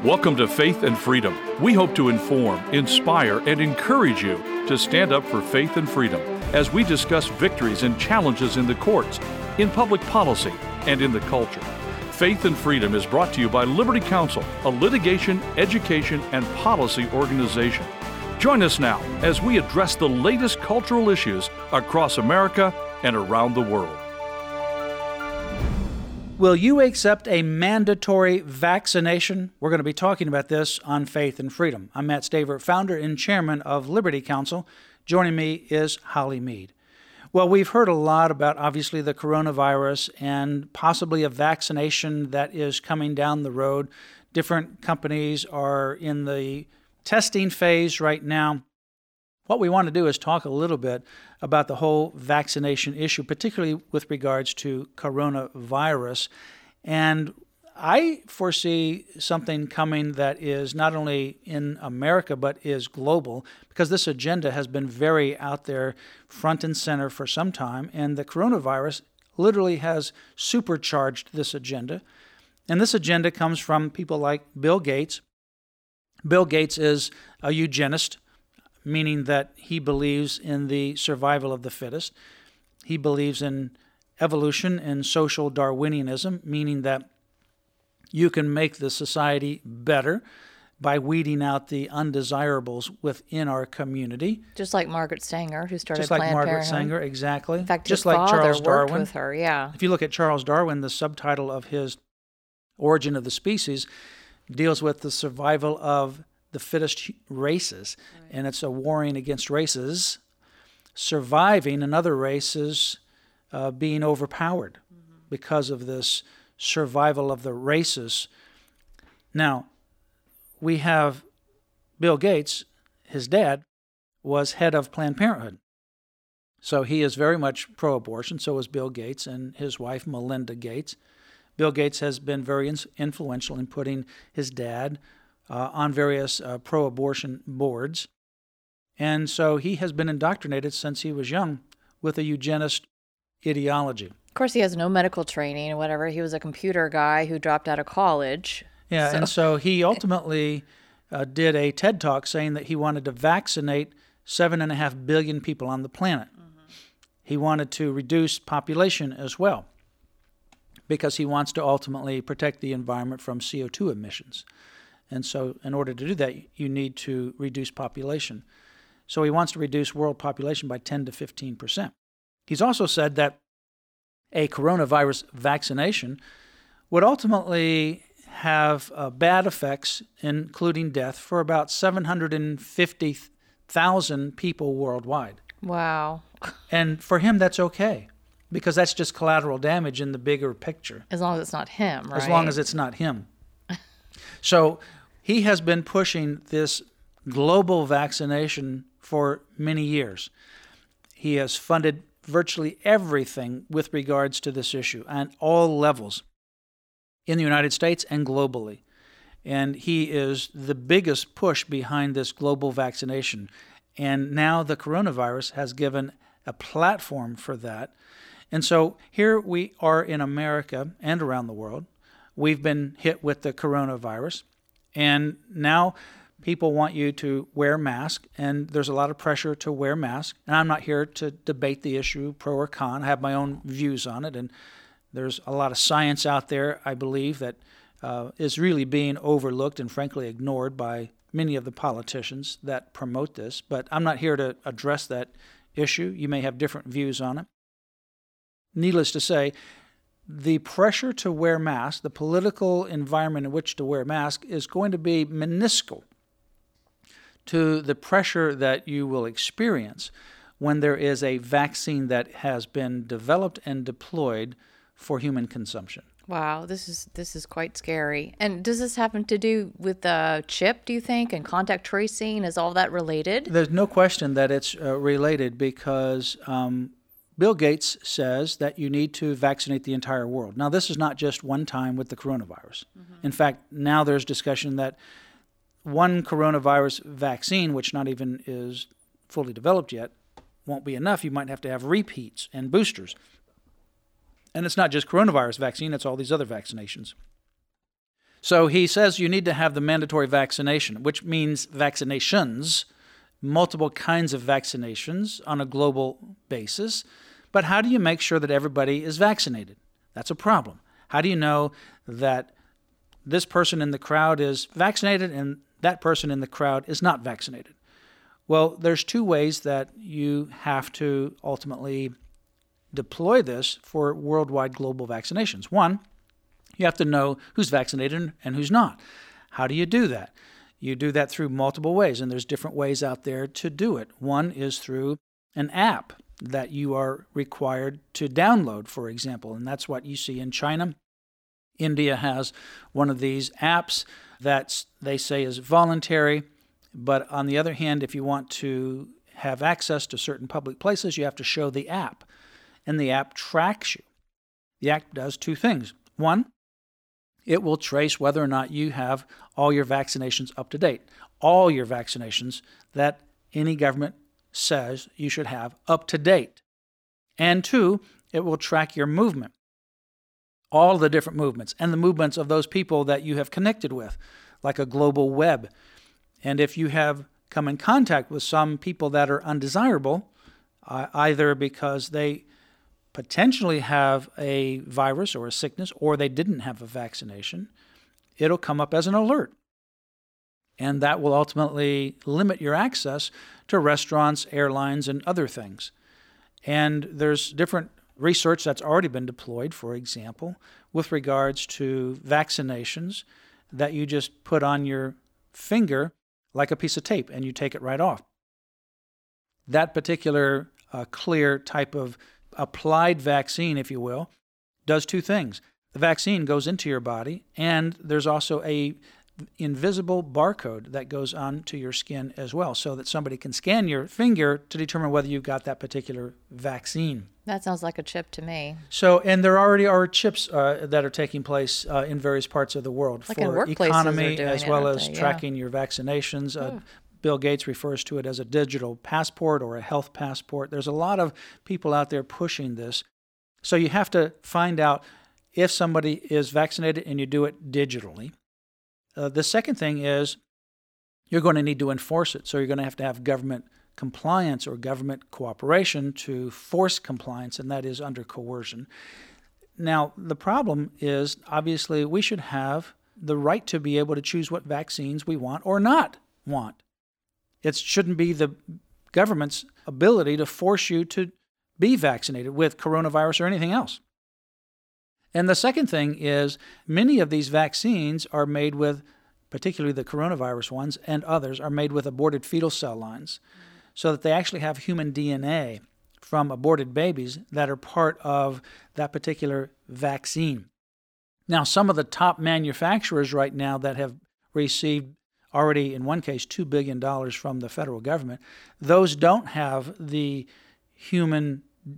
Welcome to Faith and Freedom. We hope to inform, inspire, and encourage you to stand up for faith and freedom as we discuss victories and challenges in the courts, in public policy, and in the culture. Faith and Freedom is brought to you by Liberty Counsel, a litigation, education, and policy organization. Join us now as we address the latest cultural issues across America and around the world. Will you accept a mandatory vaccination? We're going to be talking about this on Faith and Freedom. I'm Matt Staver, founder and chairman of Liberty Counsel. Joining me is Holly Mead. Well, we've heard a lot about, obviously, the coronavirus and possibly a vaccination that is coming down the road. Different companies are in the testing phase right now. What we want to do is talk a little bit about the whole vaccination issue, particularly with regards to coronavirus. And I foresee something coming that is not only in America, but is global, because this agenda has been very out there, front and center for some time. And the coronavirus literally has supercharged this agenda. And this agenda comes from people like Bill Gates. Bill Gates is a eugenist, meaning that he believes in the survival of the fittest. He believes in evolution and social Darwinianism, meaning that you can make the society better by weeding out the undesirables within our community. Just like Margaret Sanger, who started Just like Planned Margaret Parenthood. Sanger, exactly. In fact, just his like father Charles worked Darwin. with her, yeah. If you look at Charles Darwin, the subtitle of his Origin of the Species deals with the survival of the fittest races, and it's a warring against races, surviving and other races being overpowered because of this survival of the races. Now, we have Bill Gates, his dad, was head of Planned Parenthood. So he is very much pro-abortion, so is Bill Gates and his wife, Melinda Gates. Bill Gates has been very influential in putting his dad on various pro-abortion boards. And so he has been indoctrinated since he was young with a eugenist ideology. Of course, he has no medical training or whatever. He was a computer guy who dropped out of college. Yeah, and so he ultimately did a TED Talk saying that he wanted to vaccinate 7.5 billion people on the planet. He wanted to reduce population as well, because he wants to ultimately protect the environment from CO2 emissions. And so in order to do that, you need to reduce population. So he wants to reduce world population by 10 to 15%. He's also said that a coronavirus vaccination would ultimately have bad effects, including death, for about 750,000 people worldwide. Wow. And for him, that's okay, because that's just collateral damage in the bigger picture. As long as it's not him, right? As long as it's not him. So he has been pushing this global vaccination for many years. He has funded virtually everything with regards to this issue on all levels in the United States and globally. And he is the biggest push behind this global vaccination. And now the coronavirus has given a platform for that. And so here we are in America and around the world. We've been hit with the coronavirus. And now people want you to wear masks, and there's a lot of pressure to wear masks. And I'm not here to debate the issue, pro or con. I have my own views on it, and there's a lot of science out there, I believe, that is really being overlooked and frankly ignored by many of the politicians that promote this. But I'm not here to address that issue. You may have different views on it. Needless to say, the pressure to wear masks, the political environment in which to wear masks, is going to be minuscule to the pressure that you will experience when there is a vaccine that has been developed and deployed for human consumption. Wow, this is quite scary. And does this happen to do with the chip, do you think, and contact tracing? Is all that related? There's no question that it's related, because Bill Gates says that you need to vaccinate the entire world. Now, this is not just one time with the coronavirus. In fact, now there's discussion that one coronavirus vaccine, which not even is fully developed yet, won't be enough. You might have to have repeats and boosters. And it's not just coronavirus vaccine, it's all these other vaccinations. So he says you need to have the mandatory vaccination, which means vaccinations, multiple kinds of vaccinations on a global basis. But how do you make sure that everybody is vaccinated? That's a problem. How do you know that this person in the crowd is vaccinated and that person in the crowd is not vaccinated? Well, there's two ways that you have to ultimately deploy this for worldwide global vaccinations. One, you have to know who's vaccinated and who's not. How do you do that? You do that through multiple ways, and there's different ways out there to do it. One is through an app that you are required to download, for example, and that's what you see in China. India has one of these apps that they say is voluntary, but on the other hand, if you want to have access to certain public places, you have to show the app, and the app tracks you. The app does two things. One, it will trace whether or not you have all your vaccinations up to date, all your vaccinations that any government says you should have up to date. And two, it will track your movement, all the different movements, and the movements of those people that you have connected with, like a global web. And if you have come in contact with some people that are undesirable, either because they potentially have a virus or a sickness, or they didn't have a vaccination, it'll come up as an alert. And that will ultimately limit your access to restaurants, airlines, and other things. And there's different research that's already been deployed, for example, with regards to vaccinations that you just put on your finger like a piece of tape and you take it right off. That particular clear type of applied vaccine, if you will, does two things. The vaccine goes into your body, and there's also a invisible barcode that goes onto your skin as well, so that somebody can scan your finger to determine whether you've got that particular vaccine. That sounds like a chip to me. So, and there already are chips that are taking place in various parts of the world like for economy as well as they? tracking your vaccinations. Bill Gates refers to it as a digital passport or a health passport. There's a lot of people out there pushing this. So you have to find out if somebody is vaccinated, and you do it digitally. The second thing is you're going to need to enforce it. So you're going to have government compliance or government cooperation to force compliance, and that is under coercion. Now, the problem is, obviously, we should have the right to be able to choose what vaccines we want or not want. It shouldn't be the government's ability to force you to be vaccinated with coronavirus or anything else. And the second thing is many of these vaccines are made with, particularly the coronavirus ones and others, are made with aborted fetal cell lines, so that they actually have human DNA from aborted babies that are part of that particular vaccine. Now, some of the top manufacturers right now that have received already, in one case, $2 billion from the federal government, those don't have the human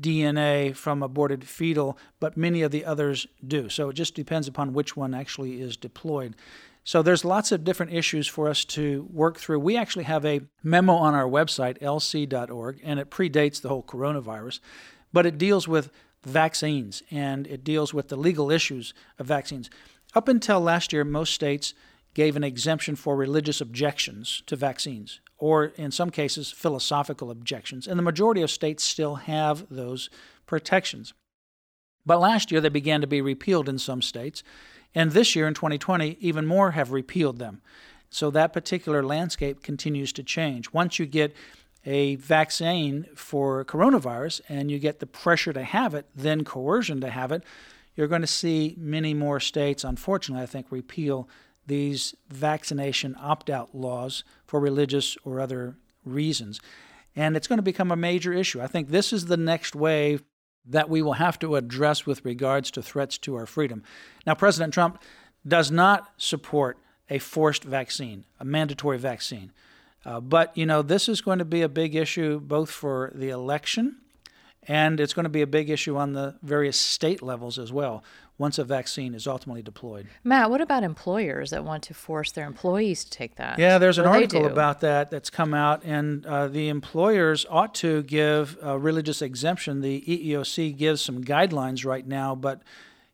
DNA from aborted fetal, but many of the others do. So it just depends upon which one actually is deployed. So there's lots of different issues for us to work through. We actually have a memo on our website, lc.org, and it predates the whole coronavirus, but it deals with vaccines, and it deals with the legal issues of vaccines. Up until last year, most states gave an exemption for religious objections to vaccines, or in some cases, philosophical objections. And the majority of states still have those protections. But last year, they began to be repealed in some states. And this year, in 2020, even more have repealed them. So that particular landscape continues to change. Once you get a vaccine for coronavirus and you get the pressure to have it, then coercion to have it, you're going to see many more states, unfortunately, I think, repeal these vaccination opt-out laws for religious or other reasons. And it's going to become a major issue. I think this is the next wave that we will have to address with regards to threats to our freedom. Now, President Trump does not support a forced vaccine, a mandatory vaccine. But, this is going to be a big issue both for the election, and it's going to be a big issue on the various state levels as well, once a vaccine is ultimately deployed. Matt, what about employers that want to force their employees to take that? Yeah, there's an article about that that's come out, and the employers ought to give a religious exemption. The EEOC gives some guidelines right now, but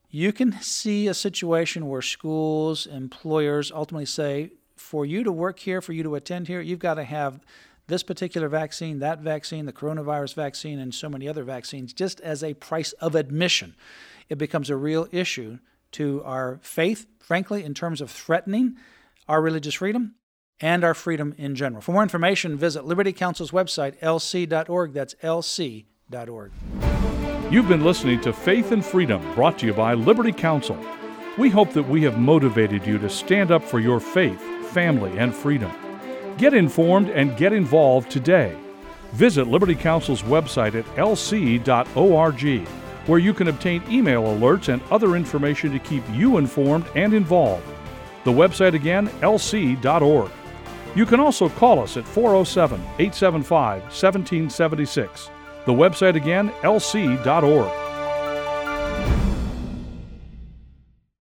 You can see a situation where schools, employers ultimately say, for you to work here, for you to attend here, you've got to have this particular vaccine, that vaccine, the coronavirus vaccine, and so many other vaccines, just as a price of admission. It becomes a real issue to our faith, frankly, in terms of threatening our religious freedom and our freedom in general. For more information, visit Liberty Counsel's website, lc.org. That's lc.org. You've been listening to Faith and Freedom, brought to you by Liberty Counsel. We hope that we have motivated you to stand up for your faith, family, and freedom. Get informed and get involved today. Visit Liberty Counsel's website at lc.org, where you can obtain email alerts and other information to keep you informed and involved. The website again, lc.org. You can also call us at 407-875-1776. The website again, lc.org.